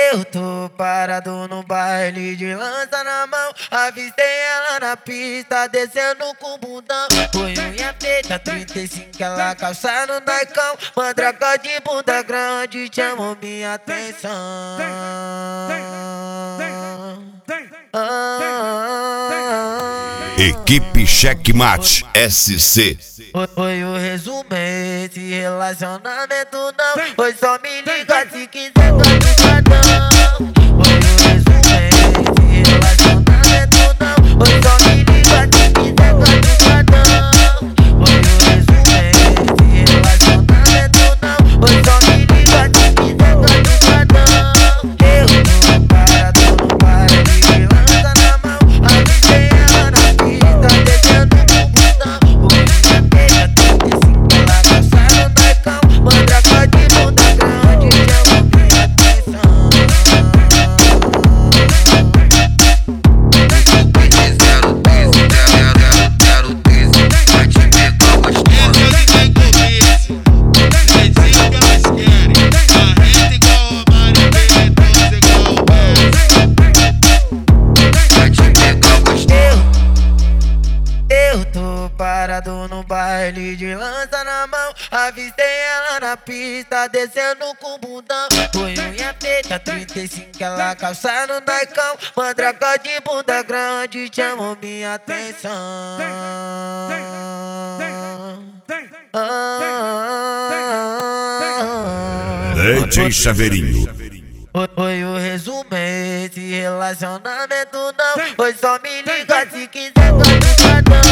Eu tô parado no baile de lança na mão. Avistei ela na pista, descendo com o bundão. Foi unha feita, 35, ela calça no Naicão. Mandraca de bunda grande chamou minha atenção. Equipe Checkmate SC. Foi o resumo, esse relacionamento não. Foi só me ligar se quiser continuar. Foi o resumo, esse relacionamento não. Foi só me ligar se quiser continuar. Foi o resumo, esse relacionamento não. Foi só me ligar se quiser continuar. Eu tô parado no baile de lança na mão. Avistei ela na pista, descendo com o bundão. Foi minha feia, 35, ela calça no Naicão. Mandraca de bunda grande chamou minha atenção. Eu tô parado no baile de lança na mão. Avistei ela na pista, descendo com o bundão. Foi unha feita, 35, ela calça no Naicão. Mandraca de bunda grande chamou minha atenção. DJ Chaveirinho. Foi o resumo, esse relacionamento não. Foi só me ligar se quiser continuar.